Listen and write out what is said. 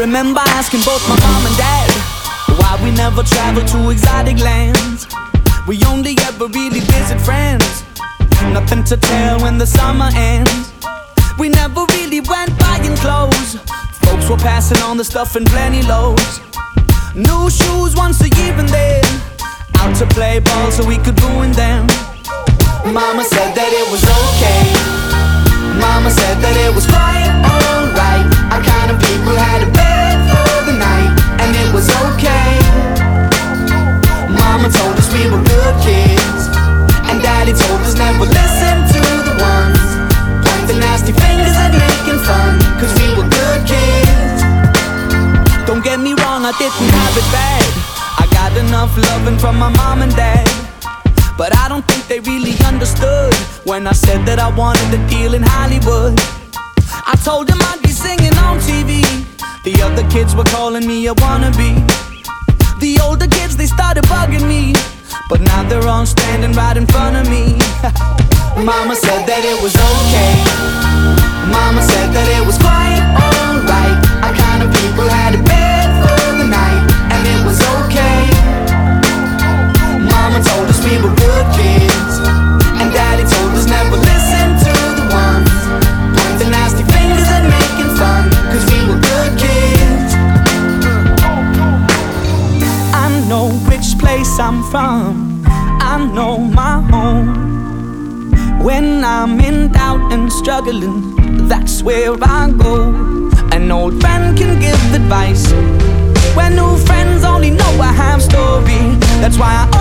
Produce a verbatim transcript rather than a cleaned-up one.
remember asking both my mom and dad why we never traveled to exotic lands. We only ever really visit friends, nothing to tell when the summer ends. We never really went buying clothes, folks were passing on the stuff in plenty loads. New shoes once a year and then out to play ball so we could ruin them. Mama said that it was okay, Mama said that it was quite alright. Our kind of people had a bed for the night, and it was okay. Mama told us we were good kids, and Daddy told us never listen to the ones pointing nasty fingers and making fun, cause we were good kids. Don't get me wrong, I didn't have it bad. I got enough loving from my mom and dad, but I don't think they really understood when I said that I wanted a deal in Hollywood. I told them I'd be singing on T V, the other kids were calling me a wannabe. The older kids, they started bugging me, but now they're all standing right in front of me. Mama said that it was okay, Mama said that it was quite alright. Our kind of people had a bed for the night, and it was okay. Mama told us we were good kids, and Daddy told us never listen to the ones pointing nasty fingers and making fun, cause we were good kids. I know which place I'm from, I know my home. When I'm in doubt and struggling, that's where I go. An old friend can give advice when new friends only know a half story. That's why I